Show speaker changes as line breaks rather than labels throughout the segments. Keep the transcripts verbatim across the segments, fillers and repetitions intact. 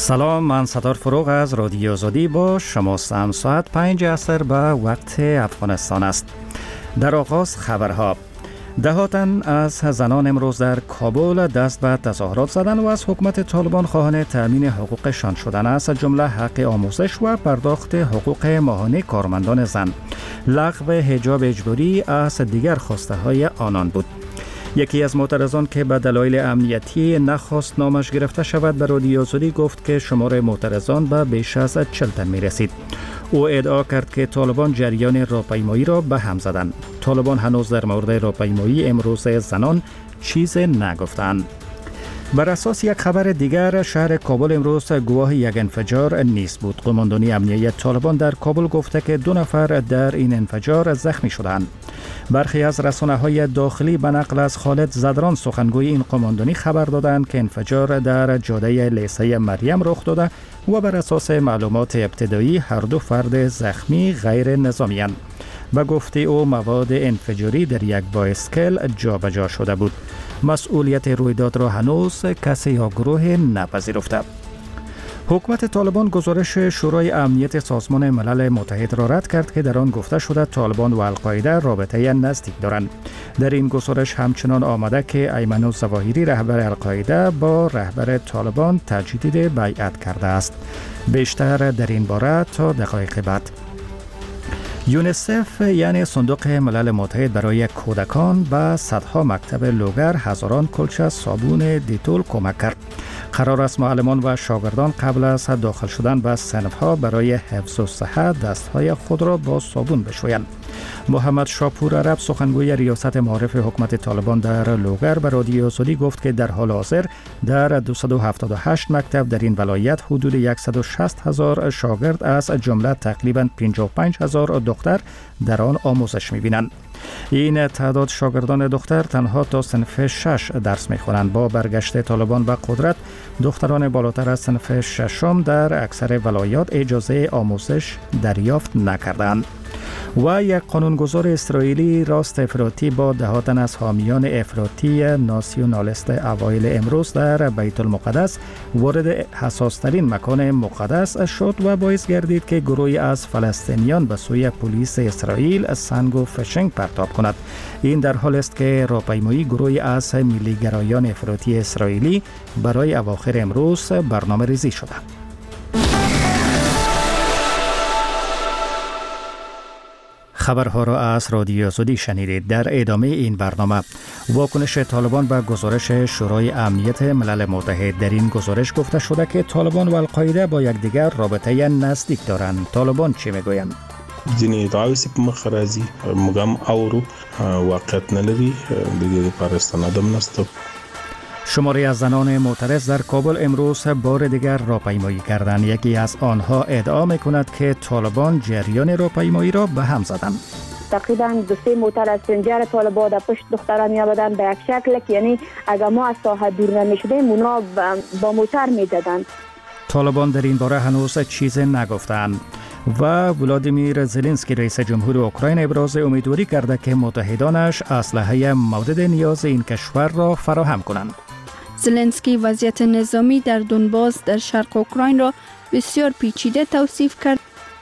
سلام، من ستار فروغ از رادیو آزادی با شما هستم. ساعت پنج عصر به وقت افغانستان است. در آغاز خبرها. دهاتن از زنان امروز در کابل دست به تظاهرات زدن و از حکومت طالبان خواهان تأمین حقوقشان شدن است، از جمله حق آموزش و پرداخت حقوق ماهانه کارمندان زن. لغو حجاب اجباری از دیگر خواسته های آنان بود. یکی از معترضان که به دلایل امنیتی نخواست نامش گرفته شود به رادیو آزادی گفت که شمار معترضان به بیش از چهل تن می رسید. او ادعا کرد که طالبان جریان راهپیمایی را به هم زدند. طالبان هنوز در مورد راهپیمایی امروز زنان چیز نگفتند. بر اساس یک خبر دیگر، شهر کابل امروز گواه یک انفجار نیست بود. قماندانی امنیتی طالبان در کابل گفته که دو نفر در این انفجار زخمی شدند. برخی از رسانه‌های داخلی به نقل از خالد زدران سخنگوی این قماندانی خبر دادند که انفجار در جاده لیسه مریم رخ داده و بر اساس معلومات ابتدایی هر دو فرد زخمی غیر نظامی اند. به گفته او مواد انفجاری در یک بایسکل جابجا شده بود. مسئولیت رویداد را هنوز کسی یا گروه نپذیرفته. حکومت طالبان گزارش شورای امنیت سازمان ملل متحد را رد کرد که در آن گفته شده طالبان و القاعده رابطه نزدیک دارند. در این گزارش همچنان آمده که ایمن الظواهری رهبر القاعده با رهبر طالبان تجدید بیعت کرده است. بیشتر در این باره تا دقایق بعد. یونیسف یعنی صندوق ملل متحد برای کودکان به صدها مکتب لوگر هزاران کلچه صابون دیتول کمک کرد. قرار است معلمان و شاگردان قبل از داخل شدن به صنف‌ها برای حفظ الصحت دستهای خود را با صابون بشویند. محمد شاپور عرب سخنگوی ریاست معارف حکومت طالبان در لوگر به رادیو آزادی گفت که در حال حاضر در دویست و هفتاد و هشت مکتب در این ولایت حدود صد و شصت هزار شاگرد از جمله تقریباً پنجاه و پنج هزار دختر در آن آموزش می‌بینند. این تعداد شاگردان دختر تنها تا صنف شش درس می‌خوانند. با برگشت طالبان به قدرت، دختران بالاتر از صنف ششم در اکثر ولایات اجازه آموزش دریافت نکردند. و یک قانونگذار اسرائیلی راست افراطی با دهاتن از حامیان افراطی ناسیونالیست اوایل امروز در بیت المقدس وارد حساسترین مکان مقدس شد و باعث گردید که گروهی از فلسطینیان به سوی پلیس اسرائیل سنگ و فشنگ پرتاب کند. این در حال است که راهپیمایی گروهی از ملیگرایان افراطی اسرائیلی برای اواخر امروز برنامه ریزی شده. خبرها را از رادیو آزادی شنیدید. در ادامه این برنامه، واکنش طالبان به گزارش شورای امنیت ملل متحد. در این گزارش گفته شده که طالبان و القاعده با یکدیگر رابطه نزدیک دارند. طالبان چی میگویند؟
ځینې ادعاوې چې په مخ راځي موږ هم اورو واقعیت نه لري د دې لپاره استنادم نشته.
شماری از زنان معترض در کابل امروز بار دیگر راهپیمایی کردند. یکی از آنها ادعا میکند که طالبان جریان راهپیمایی را به هم زدند.
تقریبا دو سه موتر از سنجر طالبان در پشت دختران میآمدند به یک شکل که یعنی اگر ما از ساحه دور نمیشدیم اونا با موتر میزدند.
طالبان در این باره هنوز چیز نگفتند. و ولادیمیر زلنسکی رئیس جمهور اوکراین ابراز امیدواری کرده که متحدانش اسلحه مورد نیاز این کشور را فراهم کنند.
زلنسکی وضعیت نظامی در دونباس در شرق اوکراین را بسیار پیچیده توصیف کرد.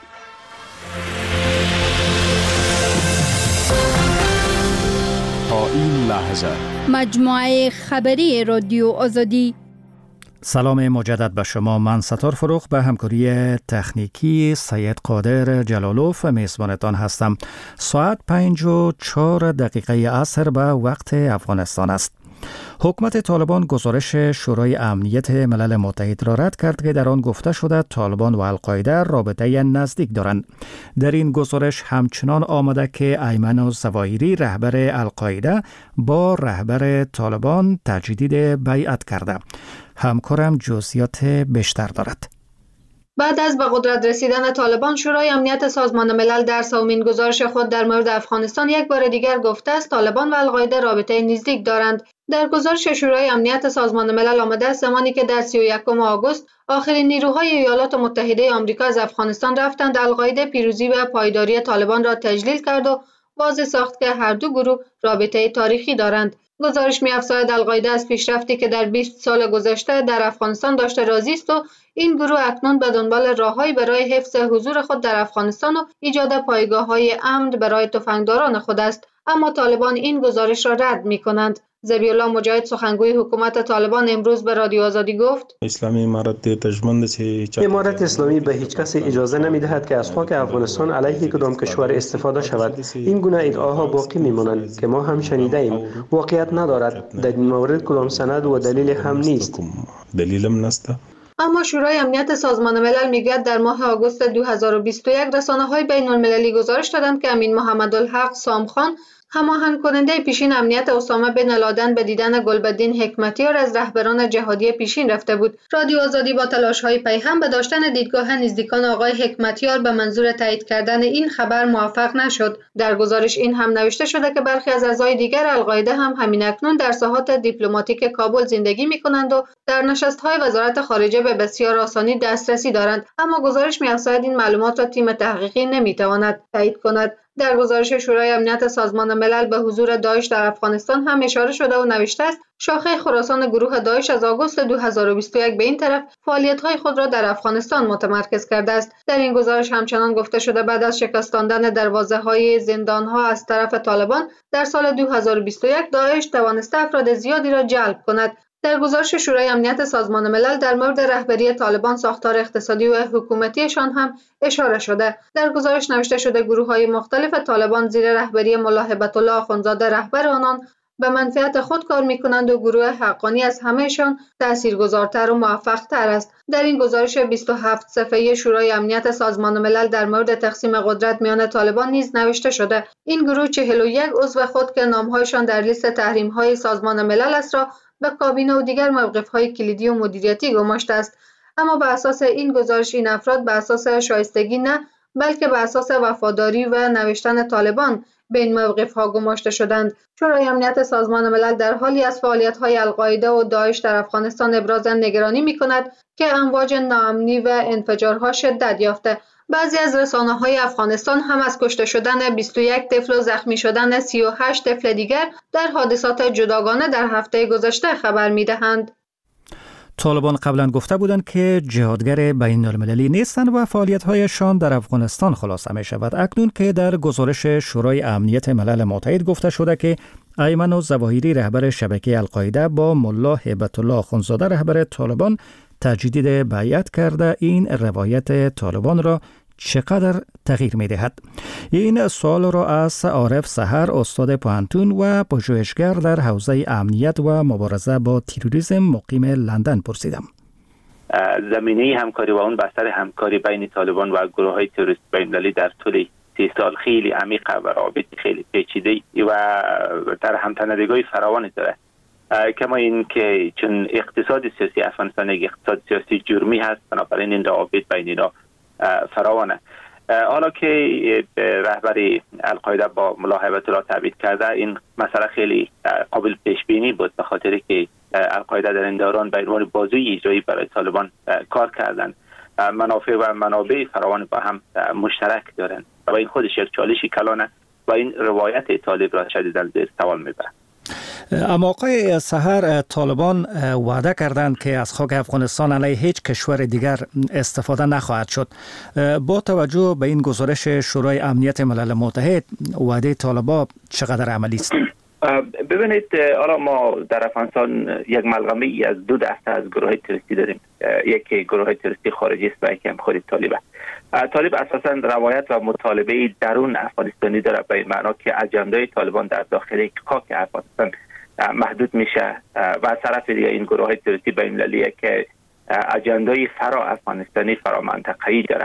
تا این لحظه
مجموعه خبری رادیو آزادی.
سلام مجدد به شما. من ستار فروغ به همکاری تکنیکی سید قادر جلالوف میزبانتان هستم. ساعت پنج و چهار دقیقه عصر به وقت افغانستان است. حکومت طالبان گزارش شورای امنیت ملل متحد را رد کرد که در آن گفته شده طالبان و القاعده رابطه نزدیک دارند. در این گزارش همچنان آمده که ایمن الظواهری رهبر القاعده با رهبر طالبان تجدید بیعت کرده. همکارم جزئیات بیشتر دارد.
بعد از به قدرت رسیدن طالبان، شورای امنیت سازمان ملل در سومین گزارش خود در مورد افغانستان یک بار دیگر گفته است طالبان و القاعده رابطه نزدیک دارند. در گزارش شورای امنیت سازمان ملل آمده است زمانی که در سی و یکم آگوست آخرین نیروهای ایالات متحده آمریکا از افغانستان رفتند، القاعده پیروزی و پایداری طالبان را تجلیل کرد و واضح ساخت که هر دو گروه رابطه تاریخی دارند. گزارش می‌افزاید القاعده از پیشرفتی که در بیست سال گذشته در افغانستان داشته راضی است و این گروه اکنون به دنبال راههایی برای حفظ حضور خود در افغانستان و ایجاد پایگاه‌های امن برای تفنگداران خود است، اما طالبان این گزارش را رد می‌کنند. ذبیح‌الله مجاهد سخنگوی حکومت طالبان امروز به رادیو آزادی گفت:
اسلامی امارت تجمند
امارت اسلامی به هیچ کسی اجازه نمی‌دهد که از خاک افغانستان علیه کدام کشور استفاده شود. این گونه ادعاها باقی می‌مانند که ما هم شنیده ایم، واقعیت ندارد. در این مورد کدام سند و دلیل هم نیست.
دلیلم نیست.
اما شورای امنیت سازمان ملل میگوید در ماه آگوست دو هزار و بیست و یک رسانه‌های بین‌المللی گزارش دادند که امین محمدالحق سامخان، هماهنگ کننده پیشین امنیت اسامه بن لادن، به دیدن گلبدین حکمتیار از رهبران جهادی پیشین رفته بود. رادیو آزادی با تلاش‌های پیهم به داشتن دیدگاه نزدیکان آقای حکمتیار به منظور تایید کردن این خبر موفق نشد. در گزارش این هم نوشته شده که برخی از اعضای دیگر القاعده هم همین اکنون در ساحات دیپلماتیک کابل زندگی می‌کنند و در نشست‌های وزارت خارجه به بسیار آسانی دسترسی دارند، اما گزارش می‌افزاید این معلومات را تیم تحقیقی نمی‌تواند تایید کند. در گزارش شورای امنیت سازمان ملل به حضور داعش در افغانستان هم اشاره شده و نوشته است شاخه خراسان گروه داعش از آگوست دو هزار و بیست و یک به این طرف فعالیت‌های خود را در افغانستان متمرکز کرده است. در این گزارش همچنان گفته شده بعد از شکستاندن دروازه‌های زندان‌ها از طرف طالبان در سال دو هزار و بیست و یک داعش توانسته افراد زیادی را جلب کند. در گزارش شورای امنیت سازمان ملل در مورد رهبری طالبان، ساختار اقتصادی و حکومتیشان هم اشاره شده. در گزارش نوشته شده گروه‌های مختلف طالبان زیر رهبری ملا هیبت الله آخوندزاده رهبر آنان به منفعت خود کار می‌کنند و گروه حقانی از همهشان تاثیرگذارتر و موفق‌تر است. در این گزارش بیست و هفت صفحه‌ای شورای امنیت سازمان ملل در مورد تقسیم قدرت میان طالبان نیز نوشته شده این گروه چهل و یک عضو خود که نام‌هایشان در لیست تحریم‌های سازمان ملل است را به کابینه و دیگر موقف‌های کلیدی و مدیریتی گماشته است، اما بر اساس این گزارش این افراد بر اساس شایستگی نه بلکه بر اساس وفاداری و نوشتن طالبان به این موقف‌ها گماشته شدند. شورای امنیت سازمان ملل در حالی از فعالیت‌های القاعده و داعش در افغانستان ابراز نگرانی می‌کند که امواج ناامنی و انفجارها شدت یافته. بعضی از رسانه‌های افغانستان هم از کشته شدن بیست و یک طفل و زخمی شدن سی و هشت طفل دیگر در حادثات جداگانه در هفته گذشته خبر می‌دهند.
طالبان قبلا گفته بودند که جهادگر بین المللی نیستند و فعالیت‌هایشان در افغانستان خلاصه می شود. اکنون که در گزارش شورای امنیت ملل متحد گفته شده که ایمن الظواهری رهبر شبکه القاعده با ملا هیبت الله آخوندزاده رهبر طالبان تجدید بیعت کرده، این روایت طالبان را چقدر تغییر می دهد؟ این سوال را از عارف سحر، استاد پوهنتون و پژوهشگر در حوزه امنیت و مبارزه با تروریسم مقیم لندن پرسیدم.
زمینه همکاری و اون بستر همکاری بین طالبان و گروه های تروریست بین‌المللی در طول سی سال خیلی عمیقه و رابط خیلی پیچیده و در همتنیدگی فراوانی داره. کما این که چون اقتصاد سیاسی افغانستان یک اقتصاد سیاسی جرمی هست، بنابراین این روابط بین اینا فراوانه. حالا که رهبری القاعده با ملا هیبت الله تبعید کرده، این مسئله خیلی قابل پیش بینی بود، به خاطر که القاعده در این دوران به عنوان بازوی اجرایی برای طالبان کار کردند. منافع و منابع فراوان با هم مشترک دارند و این خودش یک چالشی کلانه و این روایت طالب را شدیداً زیر سوال میبرد.
اما آقای سحر، طالبان وعده کردند که از خاک افغانستان علیه هیچ کشور دیگر استفاده نخواهد شد. با توجه به این گزارش شورای امنیت ملل متحد، وعده طالبان چقدر عملی است؟
ببینید، حالا ما در افغانستان یک ملغمه ای از دو دسته از گروه های تروریستی داریم. یکی گروه های تروریستی خارجی است و یکی هم خود طالبه. طالب اساساً روایت و مطالبه درون افغانستانی داره، به این معنا که اجنده طالبان در داخل خاک افغانستان محدود میشه و از طرف دیگه این گروه های تروریستی بین‌المللی که اجنده فرا افغانستانی فرا منطقه‌ای داره.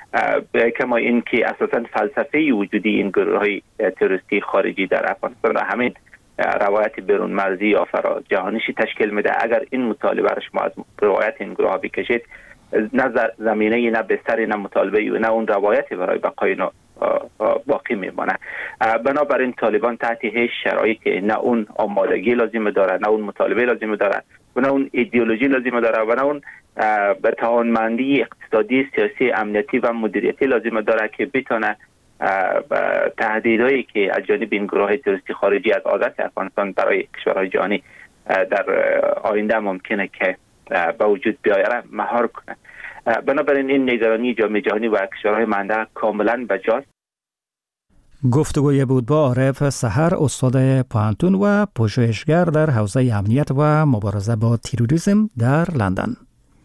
کما این که اساساً فلسفه وجودی این گروه های تروریستی خارجی در افغانستان را همین روایت بیرون مرزی یا فرا جهانیشی تشکیل میده. اگر این مطالبه را شما از روایت این گروه ها بکشید، نه زمینه نه بستر نه مطالبه و نه اون روایت برای بقای باقی میمانه. بنابراین طالبان تحت هیچ شرایطی نه اون آمادگی لازم داره، نه اون مطالبه لازم داره و نه اون ایدئولوژی لازم داره و نه اون به توانمندی اقتصادی، سیاسی، امنیتی و مدیریتی لازم داره که بتونه تهدیدهایی که از جانب این گروه تروریستی خارجی از عادت افغانستان برای کشورهای جهانی در آینده ممکنه که به وجود بیاید مهار کنه. بنابراین این نگرانی جامعه جهانی و کشورهای منطقه کاملا بجاست.
گفتگوی بود با عارف سحر، استاد پوهنتون و پژوهشگر در حوزه امنیت و مبارزه با تروریسم در لندن.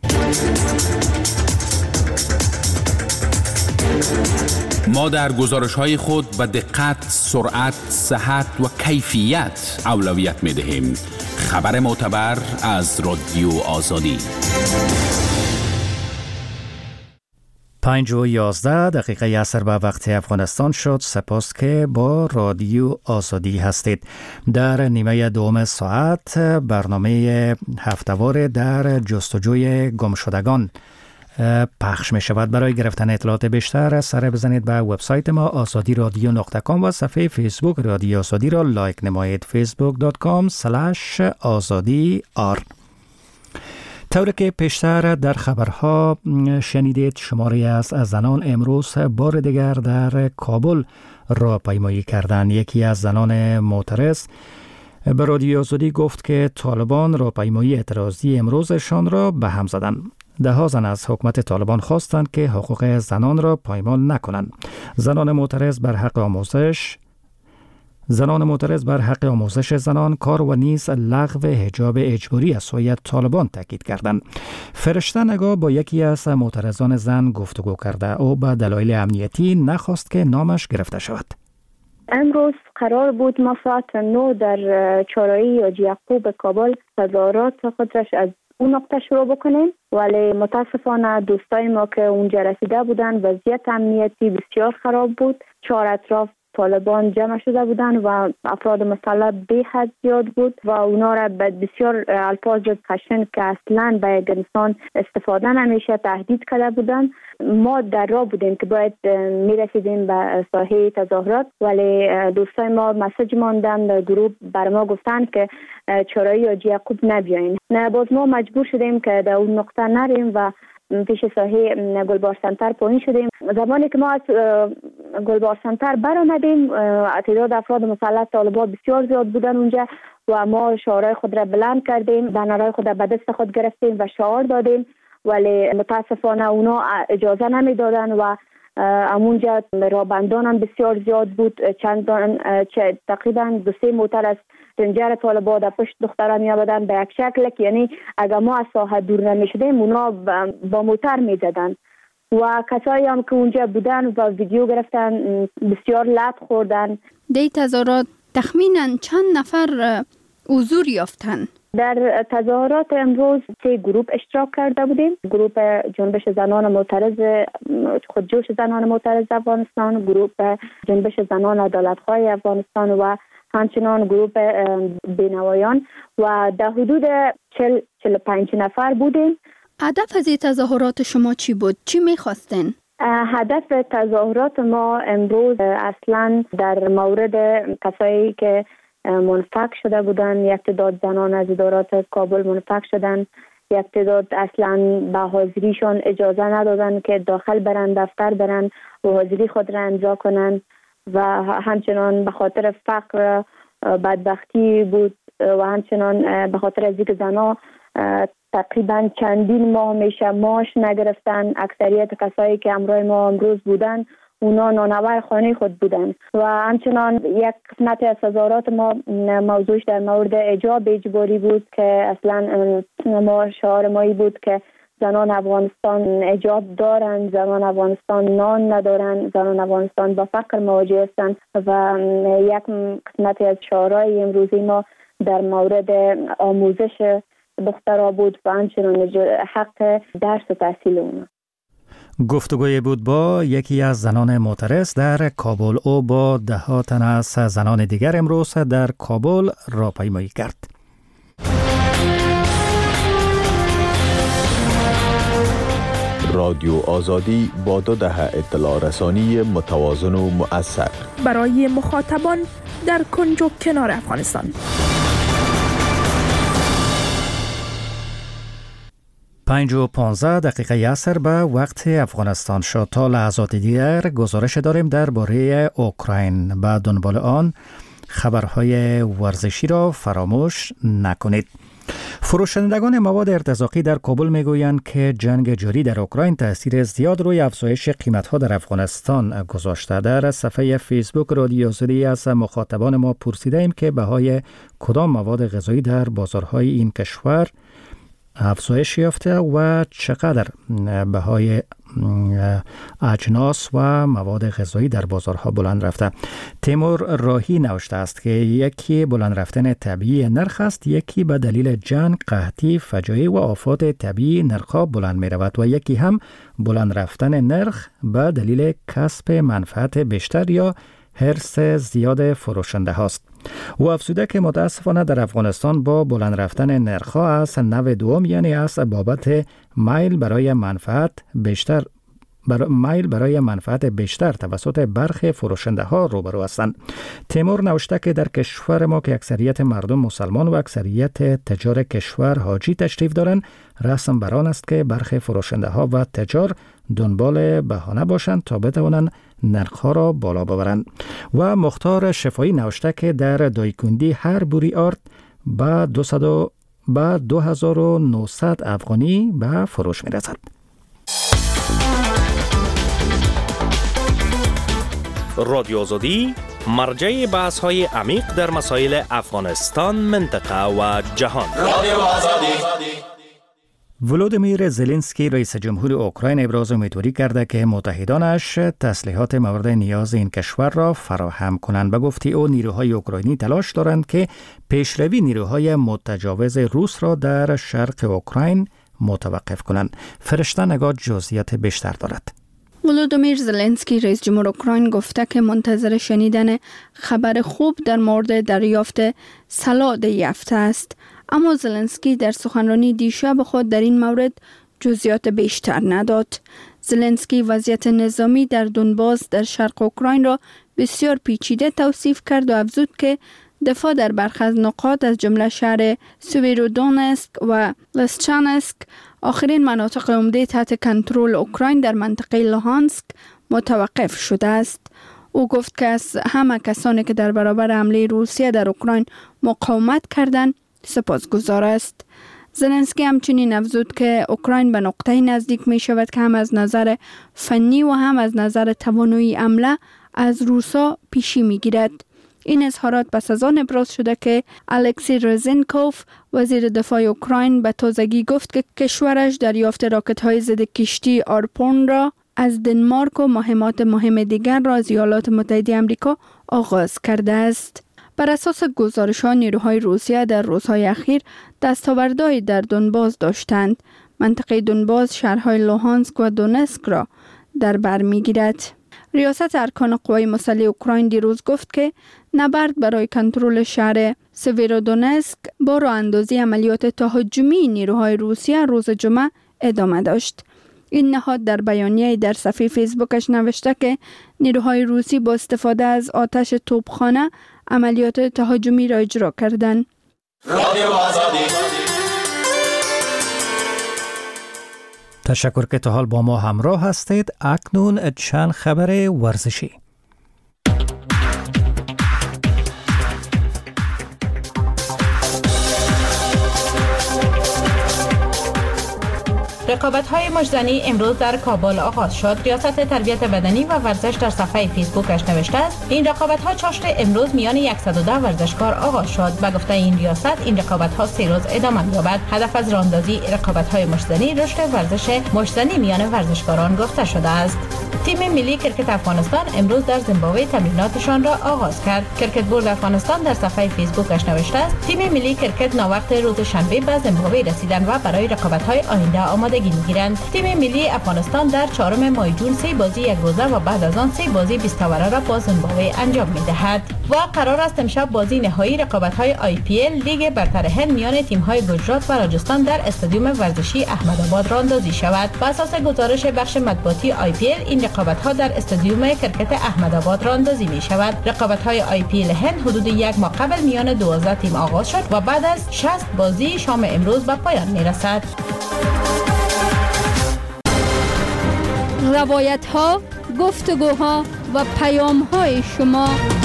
ما در گزارش‌های خود به دقت، سرعت، صحت و کیفیت اولویت می‌دهیم. خبر معتبر از رادیو آزادی.
پنج و یازده دقیقه عصر به وقت افغانستان شد. سپاس که با رادیو آزادی هستید. در نیمه دوم ساعت برنامه هفته‌وار در جستجوی گمشدگان پخش می شود. برای گرفتن اطلاعات بیشتر سر بزنید به وبسایت ما آزادی رادیو نقطه کام و صفحه فیسبوک رادیو آزادی را لایک نمایید. فیسبوک دات کام اسلش آزادی آر. طوری که پیشتر در خبرها شنیدید، شماری از زنان امروز بار دیگر در کابل راهپیمایی کردند. یکی از زنان معترض به رادیو آزادی گفت که طالبان راهپیمایی اعتراضی امروزشان را به هم زدند. ده ها زن از حکومت طالبان خواستند که حقوق زنان را پایمال نکنند. زنان معترض بر حق آموزش زنان معترض بر حق آموزش زنان، کار و نیز لغو حجاب اجباری از سوی طالبان تاکید کردند. فرشته نگاه با یکی از معترضان زن گفتگو کرده. او به دلایل امنیتی نخواست که نامش گرفته شود.
امروز قرار بود ما ساعت نه در چهارراهی حاجی یعقوب کابل تظاهرات خودش از اون نقطه شروع بکنیم، ولی متاسفانه دوستای ما که اونجا رسیده بودن وضعیت امنیتی بسیار خراب بود. چهار اطراف طالبان جمع شده بودن و افراد مسلح به حد زیاد بود و اونا را به بسیار الفاظ خشن که اصلا به یک انسان استفاده نمیشه تهدید کرده بودن. ما در راه بودیم که باید میرسیدیم به ساحه تظاهرات، ولی دوستای ما مسیج ماندن در گروه بر ما گفتن که چهارراهی حاجی یعقوب نبیاین. نه باز ما مجبور شدیم که در اون نقطه نریم و پیش ساحه گلبار سنتر پایین شدیم. زمانی که ما از گلبار سنتر برآمدیم تعداد افراد مسلح طالبان بسیار زیاد بودن اونجا و ما شعارهای خود را بلند کردیم، بنرهای خود را به دست خود گرفتیم و شعار دادیم، ولی متاسفانه اونا اجازه نمیدادن و امونجا رابندان هم بسیار زیاد بود. چند تقریبا دو سه موتر از سنجر طالبان در پشت دختران می‌آمدن به یک شکل که یعنی اگر ما از ساحه دور نمی‌شدیم اونا با موتر می‌زدن و کسایی هم که اونجا بودن و ویدیو گرفتن بسیار لط خوردن.
در تظاهرات تخمینا چند نفر حضور یافتن؟
در تظاهرات امروز سه گروه اشتراک کرده بودیم. گروه جنبش زنان معترض خودجوش زنان معترض افغانستان، گروه جنبش زنان عدالت‌خواه افغانستان و همچنان گروه بینوایان و در حدود چهل چهل و پنج نفر بودیم.
هدف از این تظاهرات شما چی بود؟ چی می‌خواستین؟
هدف تظاهرات ما امروز اصلا در مورد کسایی که منفک شده بودن، یک تعداد زنان از ادارات کابل منفک شدن، یک تعداد اصلا به حاضریشون اجازه ندادن که داخل برن، دفتر برن و حاضری خود را امضا کنن و همچنان به خاطر فقر بدبختی بود و همچنان به خاطر از اینکه زنها تقریبا چندین ماه میشه معاش نگرفتن. اکثریت کسایی که همراه ما امروز بودن اونا نانور خانه خود بودن و همچنان یک قسمت از تظاهرات ما موضوعش در مورد حجاب اجباری بود که اصلا ما شعار مایی بود که زنان افغانستان حجاب دارن، زنان افغانستان نان ندارن، زنان افغانستان با فقر مواجه هستند و یک قسمت از شعارهای امروزی ما در مورد آموزش دخترها بود و همچنان حق درس و تحصیل اونا.
گفتگوی بود با یکی از زنان معترض در کابل. او با ده ها تن از زنان دیگر امروز در کابل راهپیمایی کرد.
رادیو آزادی با دو دهه اطلاع رسانی متوازن و مؤثر
برای مخاطبان در کنج و کنار افغانستان.
پنج و پانزده دقیقه عصر به وقت افغانستان شد. تا لحظات دیگر گزارش داریم درباره اوکراین. به دنبال آن خبرهای ورزشی را فراموش نکنید. فروشندگان مواد ارتزاقی در کابل میگویند که جنگ جاری در اوکراین تاثیر زیاد روی افزایش قیمت‌ها در افغانستان گذاشته. در صفحه فیسبوک رادیو زدی از مخاطبان ما پرسیدیم که بهای کدام مواد غذایی در بازارهای این کشور افزایش یافته و چقدر بهای اجناس و مواد غذایی در بازارها بلند رفته. تیمور راهی نوشته است که یکی بلند رفتن طبیعی نرخ است، یکی به دلیل جنگ، قحطی، فجایع و آفات طبیعی نرخ‌ها بلند می رود و یکی هم بلند رفتن نرخ به دلیل کسب منفعت بیشتر یا حرص زیاد فروشنده هاست. و افزوده که متاسفانه در افغانستان با بلند رفتن نرخ‌ها از نوع دوم، یعنی از بابت میل برای منفعت بیشتر برای میل برای منفعت بیشتر توسط برخی فروشنده ها روبرو هستند. تیمور نوشته که در کشور ما که اکثریت مردم مسلمان و اکثریت تجار کشور حاجی تشریف دارند، رسم بر آن است که برخی فروشنده ها و تجار دنبال بهانه باشند تا بتوانند نرخ‌ها را بالا ببرند. و مختار شفایی نوشته که در دایکندی هر بوری آرد با دویست با دو هزار و نهصد افغانی به فروش می‌رسد.
رادیو آزادی مرجع بحث‌های عمیق در مسائل افغانستان، منطقه و جهان. رادیو آزادی.
ولودیمیر زلنسکی رئیس جمهور اوکراین ابراز امیدواری کرده که متحدانش تسلیحات مورد نیاز این کشور را فراهم کنند. به گفته او نیروهای اوکراینی تلاش دارند که پیشروی نیروهای متجاوز روس را در شرق اوکراین متوقف کنند. فرشته نگاه جزئیات بیشتر دارد.
ولودیمیر زلنسکی رئیس جمهور اوکراین گفته که منتظر شنیدن خبر خوب در مورد دریافت سلاح یافته است. اما زلنسکی در سخنرانی دیشب خود در این مورد جزئیات بیشتر نداد. زلنسکی وضعیت نظامی در دونباس در شرق اوکراین را بسیار پیچیده توصیف کرد و افزود که دفاع در برخی از نقاط از جمله شهر سویرودونسک و لسچانسک، آخرین مناطق عمده تحت کنترل اوکراین در منطقه لوهانسک، متوقف شده است. او گفت که از همه کسانی که در برابر حمله روسیه در اوکراین مقاومت کردند سپاسگزار است. زلنسکی همچنین افزود که اوکراین به نقطه نزدیک می شود که هم از نظر فنی و هم از نظر توانایی حمله از روسا پیشی می گیرد. این اظهارات پس از آن ابراز شده که الکسی رزنکوف وزیر دفاع اوکراین به تازگی گفت که کشورش دریافت راکت‌های ضد کشتی آرپون را از دنمارک و مهمات مهم دیگر را از ایالات متحده آمریکا آغاز کرده است. بر اساس گزارش‌ها نیروهای روسیه در روزهای اخیر دستاوردهایی در دونباس داشتند. منطقه دونباس شهرهای لوهانسک و دونسک را در بر می‌گیرد. ریاست ارکان قوای مسلح اوکراین دیروز گفت که نبرد برای کنترل شهر سویرودونسک با راه اندازی عملیات تهاجمی نیروهای روسیه روز جمعه ادامه داشت. این نهاد در بیانیه‌ای در صفحه فیسبوکش نوشته که نیروهای روسی با استفاده از آتش توپخانه عملیات تهاجمی را اجرا کردند. رادیو آزادی.
تشکر که تا حال با ما همراه هستید. اکنون چند خبر ورزشی.
رقابت‌های مجزنی امروز در کابل آغاز شد. ریاست تربیت بدنی و ورزش در صفحه فیسبوکش نوشته است این رقابت‌ها چاشت امروز میان صد و ده ورزشکار آغاز شد. به گفته این ریاست این رقابت‌ها سه روز ادامه می‌یابد. هدف از راه‌اندازی رقابت‌های مجزنی رشد ورزش مجزنی میان ورزشکاران گفته شده است. تیم ملی کرکت افغانستان امروز در زیمبابوه تمریناتشان را آغاز کرد. کرکت بورد افغانستان در صفحه فیسبوکش نوشته است تیم ملی کرکت ناوقت روز شنبه به زیمبابوه رسیدند و برای رقابت‌های آینده آمادگی می‌گیرند. تیم ملی افغانستان در چهارم ماه جون سه بازی یک روزه و بعد از آن سه بازی بیست اوره را با زیمبابوه انجام می‌دهد. و قرار است امشب بازی نهایی رقابت‌های آی پی ال لیگ برتر هند میان تیم‌های گجرات و راجستان در استادیوم ورزشی احمدآباد راه‌اندازی شود. بر اساس گزارش بخش مطبوعاتی آی پی ال این رقابت‌ها در استادیوم کرکت احمدآباد راه‌اندازی می‌شود. رقابت‌های آی پی ال هند حدود یک ماه قبل میان دوازده تیم آغاز شد و بعد از شصت بازی شام امروز به پایان می‌رسد.
روایت ها، گفتگوها و پیام های شما.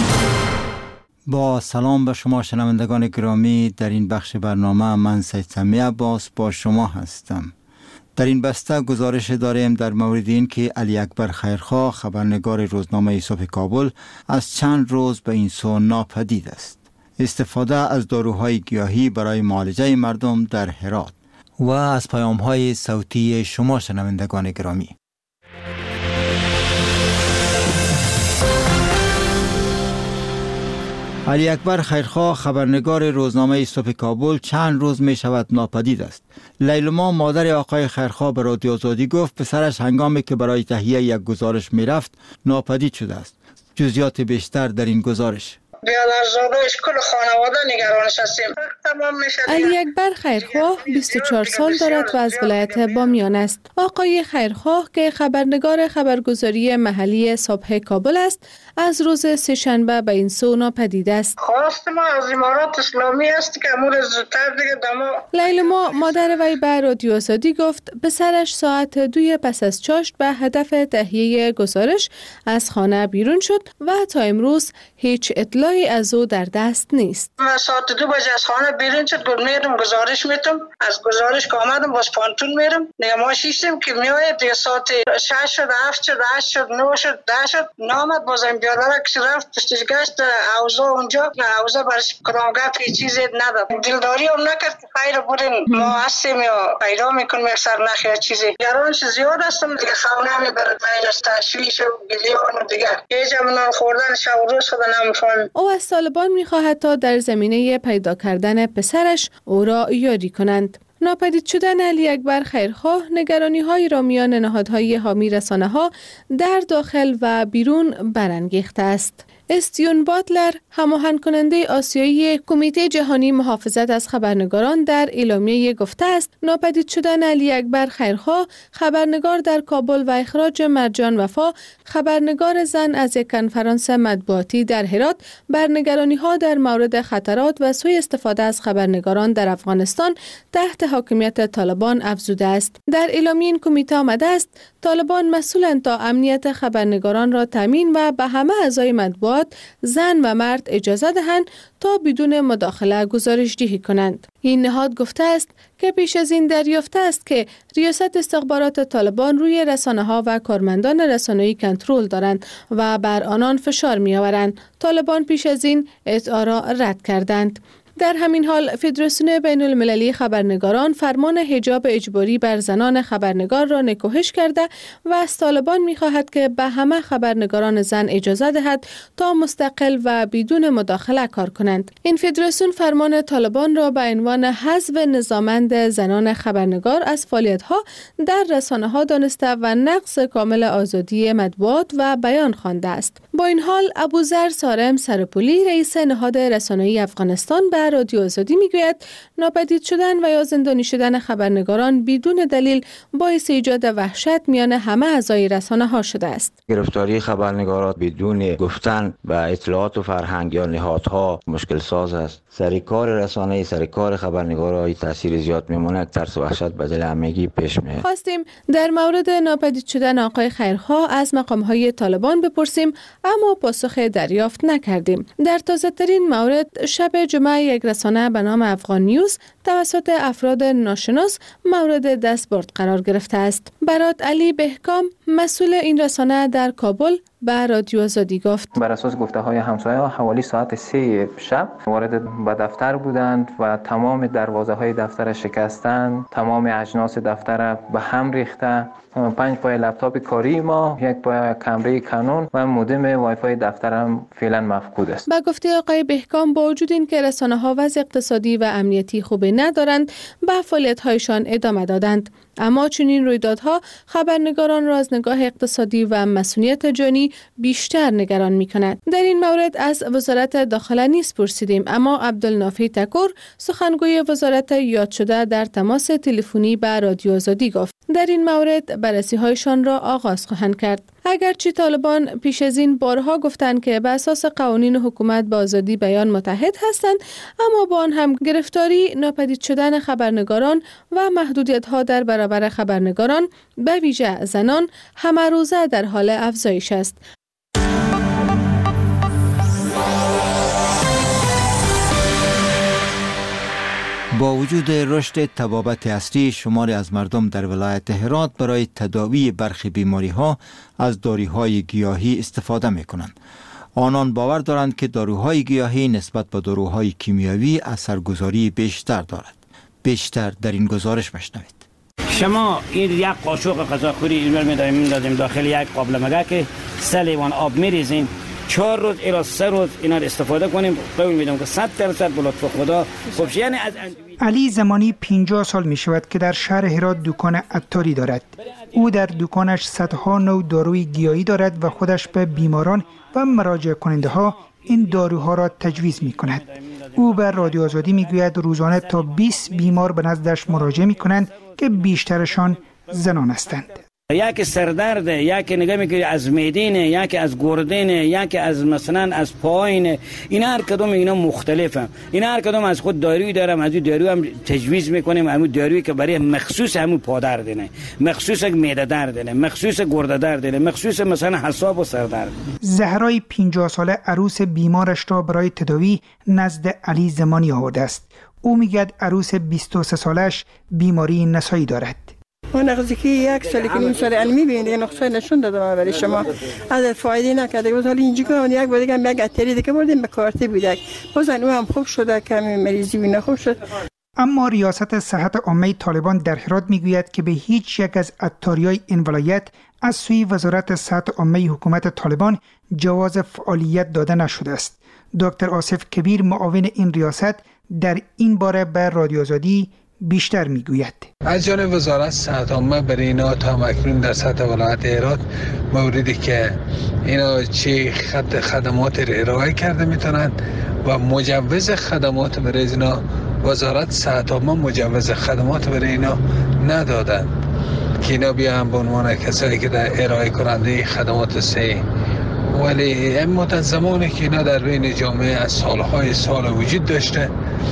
با سلام به شما شنوندگان گرامی، در این بخش برنامه من سید سمی عباس با شما هستم. در این بسته گزارش داریم در مورد این که علی اکبر خیرخواه، خبرنگار روزنامه صبح کابل، از چند روز به این سو ناپدید است. استفاده از داروهای گیاهی برای معالجه مردم در هرات. و از پیام‌های صوتی شما شنوندگان گرامی. علی اکبر خیرخواه، خبرنگار روزنامه صبح کابل، چند روز می شود ناپدید است. لیلما، مادر آقای خیرخواه، به رادیو آزادی گفت پسرش هنگامی که برای تهیه یک گزارش می رفت ناپدید شده است. جزئیات بیشتر در این گزارش.
بیادرزادهش کل خانواده نگرانش هستیم. تمام میشه.
علی اکبر خیرخواه بیست و چهار سال دارد و از ولایت بامیان است. آقای خیرخواه که خبرنگار خبرگزاری محلی صبح کابل است، از روز سه‌شنبه به این سو ناپدید است.
خواست ما از امارات اسلامی است که امور زودتر دیگه دما.
لیلما، مادر وی، به رادیو آزادی گفت پسرش ساعت دوی پس از چاشت به هدف تهیه گزارش از خانه بیرون شد و تا امروز هیچ اطلاعی از او در دست نیست.
من ساعت دو بجه از خانه بیرون شد، گفت میرم گزارش میتم. از گزارش که آمدم باز پانتون میرم. دیگه ما شیشتیم که میآید دیگه ساعت شش شد، هفت شد، هشت شد، نه شد، ده شد، نامد. بازم بیادره که رفت پشتش گشت اوضاع اونجا، اوضاع برش کدامگاه که چیزی نداد. دلداری هم نکرد که خیر بودیم ما هستیم یا پیدا میکنیم یک سرنخ یا چیزی. گرانش زیاد هستم دیگه، خونه میبرد من از تشویش و گلیان و دیگه یه جمعنا خوردن شب و روز خدا نمیفهم.
او از طالبان میخواهد تا در زمینه پیدا کردن پسرش او را یاری کنند. ناپدید شدن علی اکبر خیرخواه نگرانی های را میان نهادهای حامی رسانه ها در داخل و بیرون برانگیخته است. استیون باتلر، هماهنگ کننده آسیایی کمیته جهانی محافظت از خبرنگاران، در اعلامیه گفته است ناپدید شدن علی اکبر خیرخواه، خبرنگار در کابل، و اخراج مرجان وفا، خبرنگار زن، از یک کنفرانس مطبوعاتی در هرات بر نگرانی ها در مورد خطرات و سوء استفاده از خبرنگاران در افغانستان تحت حاکمیت طالبان افزوده است. در اعلامیه این کمیته آمده است طالبان مسئولند تا امنیت خبرنگاران را تامین و به همه اعضای مطبوعات، زن و مرد، اجازه دهند تا بدون مداخله گزارش‌دهی کنند. این نهاد گفته است که پیش از این دریافته است که ریاست استخبارات طالبان روی رسانه‌ها و کارمندان رسانه‌ای کنترل دارند و بر آنان فشار می‌آورند. طالبان پیش از این ادعا را رد کردند. در همین حال فدراسیون بین المللی خبرنگاران فرمان حجاب اجباری بر زنان خبرنگار را نکوهش کرده و از طالبان می‌خواهد که به همه خبرنگاران زن اجازه دهد تا مستقل و بدون مداخله کار کنند. این فدراسیون فرمان طالبان را به عنوان حذف نظاممند زنان خبرنگار از فعالیت‌ها در رسانه‌ها دانسته و نقض کامل آزادی مطبوعات و بیان خوانده است. با این حال ابوذر سارم سرپولی، رئیس نهاد رسانه‌ای افغانستان، به رادیو آزادی میگوید ناپدید شدن و یا زندانی شدن خبرنگاران بدون دلیل باعث ایجاد وحشت میان همه اعضای رسانه ها شده است.
گرفتاری خبرنگاران بدون گفتن و اطلاعات و فرهنگ یا نهادها مشکل ساز است. سرکار رسانه‌ای، سرکار خبرنگارای تاثیر زیاد میمونه، ترس و وحشت به دل همگی پیش میاد.
خواستیم در مورد ناپدید شدن آقای خیرخواه از مقام‌های طالبان بپرسیم، اما پاسخ دریافت نکردیم. در تازه‌ترین مورد، شب جمعه یک رسانه به نام افغان نیوز توسط افراد ناشناس مورد دستبرد قرار گرفته است. برات علی بهکام، مسئول این رسانه در کابل، به رادیو آزادی گفت
بر اساس گفته های همسایه ها حوالی ساعت سه شب وارد به دفتر بودند و تمام دروازه های دفتر شکستند، تمام اجناس دفتر به هم ریخته، پنج پای لپتاپ کاری ما، یک پای کامره کانون و مودم وای فای دفترم فعلا مفقود است.
با گفته آقای بهکام، با وجود اینکه رسانه ها وضع اقتصادی و امنیتی خوبی ندارند، به فعالیت هایشان ادامه دادند. اما چنین رویدادها خبرنگاران را از نگاه اقتصادی و مسئولیت جانی بیشتر نگران می کند. در این مورد از وزارت داخله نیز پرسیدیم، اما عبدالنافی تکور، سخنگوی وزارت یاد شده، در تماس تلفنی با رادیو آزادی گفت در این مورد بررسی هایشان را آغاز خواهند کرد. اگرچه طالبان پیش از این بارها گفتند که به اساس قوانین حکومت با آزادی بیان متحد هستند، اما با آن هم گرفتاری، ناپدید شدن خبرنگاران و محدودیت‌ها در برابر خبرنگاران به ویژه زنان همه روزه در حال افزایش است.
با وجود رشد طبابت اصلی، شماری از مردم در ولایت هرات برای تداوی برخی بیماری ها از داروهای گیاهی استفاده می کنند. آنان باور دارند که داروهای گیاهی نسبت به داروهای کیمیاوی اثرگذاری بیشتر دارد. بیشتر در این گزارش بشنوید.
شما این یک قاشق غذاخوری اینور می‌داریم می‌دادیم داخل یک قابل مگه که سه لیوان آب می‌ریزیم، چهار روز الی سه روز اینا رو استفاده کنیم، قول میدم که صد درصد به لطف خدا خوب. یعنی از
علی زمانی پنجاه سال می شود که در شهر هرات دکان عطاری دارد. او در دکانش صدها نوع داروی گیاهی دارد و خودش به بیماران و مراجع کننده ها این داروها را تجویز می کند. او به رادیو آزادی می گوید روزانه تا بیست بیمار به نزدش مراجعه می کنند که بیشترشان زنان هستند.
یکی سردرد، یکی نگاه میکنی از میدینه، یکی از گردنه، یکی از مثلا از پایینه. اینا هر کدوم اینا مختلفه. اینا هر کدوم از خود دارویی دارم، از دارو هم تجویز میکنیم، همون دارویی که برای مخصوص همون پادردنه، مخصوص معده دردنه، مخصوص گرده دردنه، مخصوص مثلا حساب و سردرد.
زهرای پنجاه ساله عروس بیمارش را برای تداوی نزد علی زمانی آورده است. او میگه عروس بیست و سه سالش بیماری نسایی دارد.
اون نقضی که یک سالی که نیم سال علمی بینده نقصه نشون دادم برای شما از فایده نکرده. باز حالا اینجا که یک بار دیگه هم یک اتری دیگه بردیم به کارت بودک، بازن او هم خوب شده، کمی مریضی و خوب شد.
اما ریاست صحت عامه طالبان در هرات میگوید که به هیچ یک از عطاریای این ولایت از سوی وزارت صحت عامه حکومت طالبان جواز فعالیت داده نشده است. دکتر آصف کبیر معاون این ریاست در این باره به رادیو آزادی بیشتر میگوید.
از جانب وزارت صحت عامه برای اینا تا مکنون در سطح ولایت هرات موردی که اینا چه خد خدمات را ارائه کرده میتونند و مجوز خدمات برای اینا وزارت صحت عامه مجوز خدمات برای اینا ندادند که اینا بیان به عنوان کسایی که در ارائه کننده خدمات سه. ولی اما تا زمانی که اینا در بین جامعه از سالهای سال وجود داشته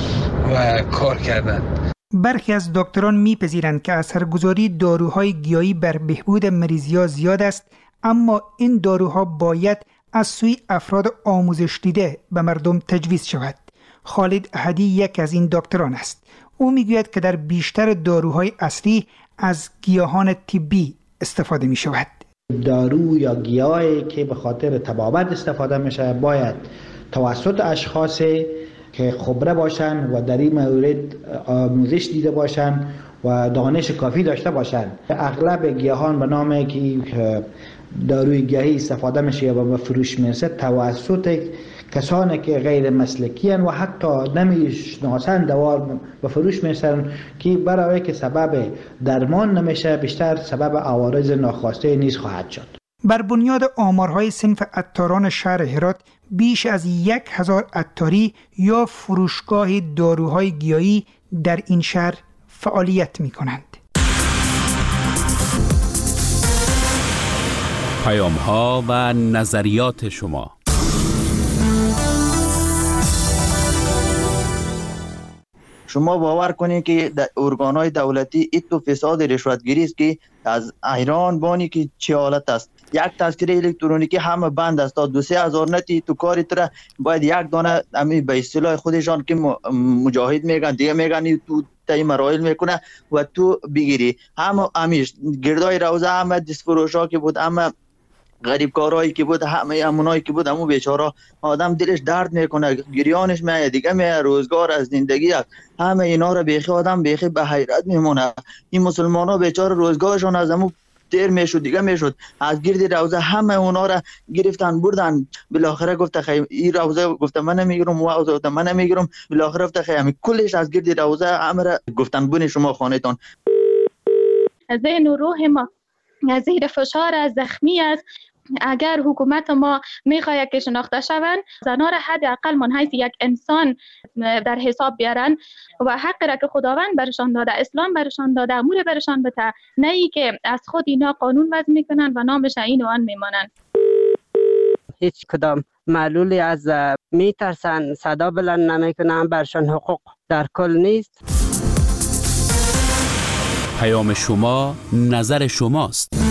و کار کردند.
برخی از دکتران میپذیرند که اثرگذاری داروهای گیاهی بر بهبود مریضی‌ها زیاد است، اما این داروها باید از سوی افراد آموزش دیده به مردم تجویز شود. خالد احدی یک از این دکتران است. او میگوید که در بیشتر داروهای اصلی از گیاهان طبی استفاده می شود.
دارو یا گیاهی که به خاطر طبابت استفاده میشه باید توسط اشخاص که خبره باشن و در این مورد آموزش دیده باشن و دانش کافی داشته باشن. اغلب گیاهان به نام که داروی گیاهی استفاده میشه و به فروش میرسه توسط کسانی که غیر مسلکی هستند و حتی نمیشناسند دوا به فروش میرسن که برای که سبب درمان نمیشه بیشتر سبب عوارض ناخواسته نیز خواهد شد.
بر بنیاد آمارهای صنف عطاران شهر هرات بیش از یک هزار عطاری یا فروشگاه داروهای گیاهی در این شهر فعالیت می کنند.
پیام ها و نظریات شما.
شما باور کنید که ارگان‌های دولتی ایتو فساد رشوتگیری است که از ایران بانی که چه حالت است. یک تذکره الکترونیکی همه بند است تا دو سه هزار نتی تو کاری تر باید یک دانه امی به اصطلاح خودشان که مجاهد میگن دیگه میگن تو تای مراحل میکنه و تو بگیری همه امیش گردای روزه همه دستفروشا که بود همه غریب کارهایی که بود همه همونایی که بود همون بیچاره آدم دلش درد میکنه گریانش میاد دیگه می روزگار از زندگی است. همه اینا رو بیخی آدم بیخی به حیرت میمونه. این مسلمانا بیچاره روزگارشون از همون دیر میشد دیگه میشد از گرد روزه همه اونا را گرفتن بردن. بالاخره گفته خیلی این روزه گفته من نمیگیرم و روزه گفته من نمیگیرم. بالاخره گفته خیلی کلش از گرد روزه همه گفتن بونی شما خانهتون.
ذهن و روح ما زیر فشار از زخمی است
اگر حکومت ما میخواهد که شناخته شوند، زنان را حداقل من حیث یک انسان در حساب بیارن و حق را که خداوند برشان داده، اسلام برشان داده، امور برشان بده، نه ای که از خود اینا قانون وضع میکنن و نامش این و آن میمانند.
هیچ کدام معلولی از میترسن، صدا بلند نمیکنن، برشان حقوق در کل نیست.
پیام شما، نظر شماست.